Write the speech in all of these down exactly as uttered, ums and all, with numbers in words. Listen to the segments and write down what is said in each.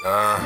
Uh,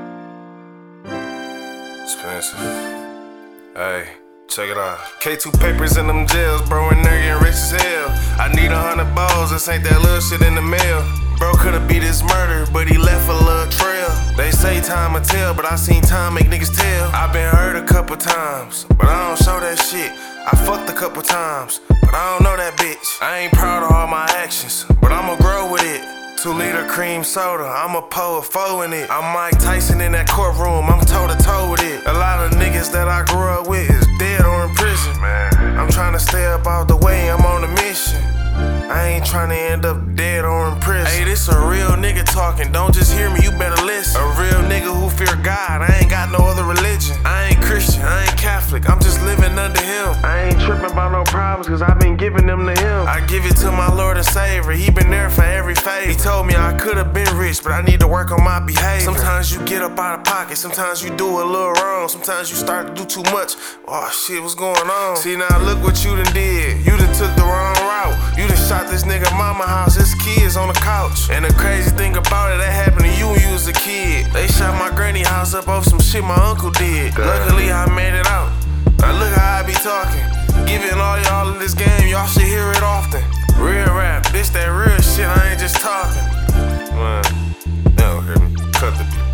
expensive. Hey, check it out. K two papers in them jails, bro, and they're getting rich as hell. I need a hundred balls, this ain't that little shit in the mail. Bro could've beat his murder, but he left a little trail. They say time will tell, but I seen time make niggas tell. I been hurt a couple times, but I don't show that shit. I fucked a couple times, but I don't know that bitch. I ain't proud of all my actions, but I'ma grow with it. Two liter cream soda, I'ma pour a four in it. I'm Mike Tyson in that courtroom, I'm toe to toe with it. A lot of niggas that I grew up with is dead or in prison. I'm tryna stay up out the way, I'm on a mission. I ain't tryna end up dead or in prison. Hey, this a real nigga talking, don't just hear me, you better listen. A real nigga who fear God, I ain't got no other religion. I ain't Christian, I ain't Catholic, I'm just living under him. I ain't tripping about no problems, cause I been giving them to him. I give it to my Lord and Savior, he been there for every favor. He told me I could've been rich, but I need to work on my behavior. Sometimes you get up out of pocket, sometimes you do a little wrong. Sometimes you start to do too much. Oh shit, what's going on? See now look what you done did, you done took the wrong route. You done shot this nigga mama house, his kids on the couch. And the crazy thing about it, that happened to you when you was a kid. They shot my granny house up over some shit my uncle did. Luckily I made it out. Now look how I be talking. Giving all y'all in this game, y'all should hear it often. Real rap, this that real shit, I ain't just talking. Man, you don't hear me. Cut the beat.